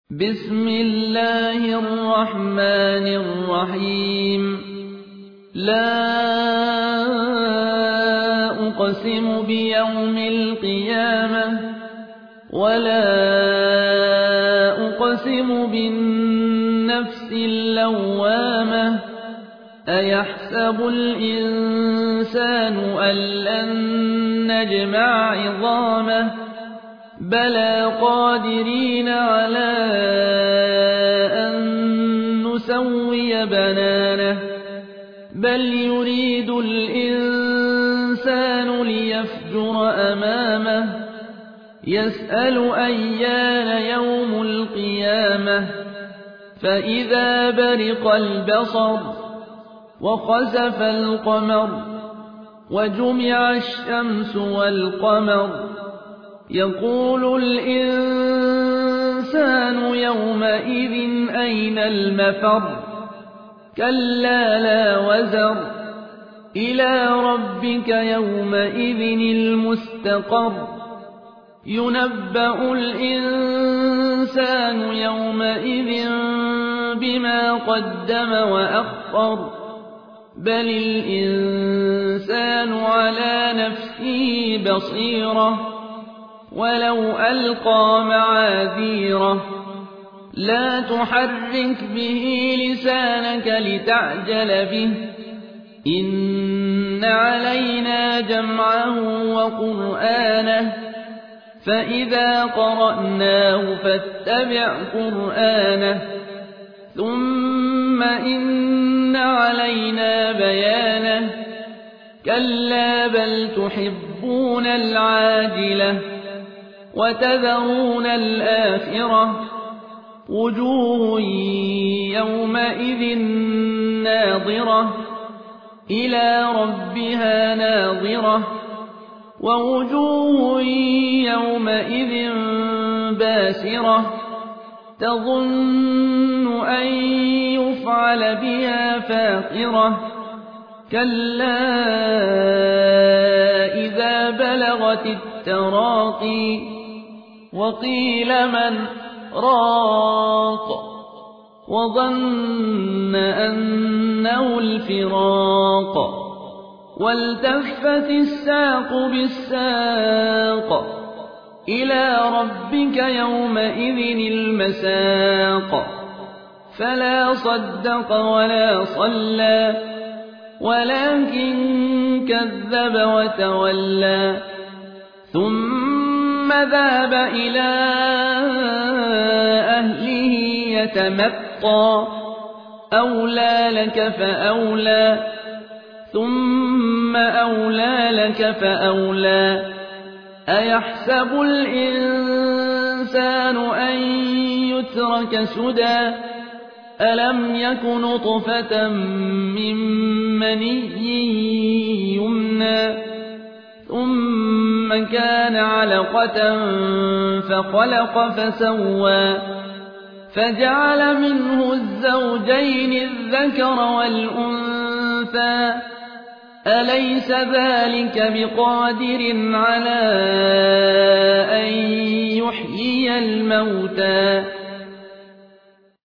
بسم الله الرحمن الرحيم لا أقسم بيوم القيامة ولا أقسم بالنفس اللوامة أيحسب الإنسان أن لن نجمع عظامه بلى قادرين على أن نسوي بنانه بل يريد الإنسان ليفجر أمامه يسأل أيان يوم القيامة فإذا برق البصر وخسف القمر وجمع الشمس والقمر يقول الإنسان يومئذ أين المفر كلا لا وزر إلى ربك يومئذ المستقر ينبأ الإنسان يومئذ بما قدم وأخر بل الإنسان على نفسه بصيرة ولو ألقى معاذيره لا تحرك به لسانك لتعجل به إن علينا جمعه وقرآنه فإذا قرأناه فاتبع قرآنه ثم إن علينا بيانه كلا بل تحبون العاجلة وتذرون الآخرة وجوه يومئذ ناظرة إلى ربها ناظرة ووجوه يومئذ باسرة تظن أن يفعل بها فاقرة كلا إذا بلغت التراقي وقيل من راق وظن أنه الفراق والتفت الساق بالساق إلى ربك يومئذ المساق فلا صدق ولا صلى ولكن كذب وتولى ثم ذهب إلى أهله يتمطى أولى لك فأولى ثم أولى لك فأولى أيحسب الإنسان أن يترك سدى ألم يك نطفة من مني يمنى ثم كان علقة فخلق فسوى فجعل منه الزوجين الذكر والأنثى أليس ذلك بقادر على أن يحيي الموتى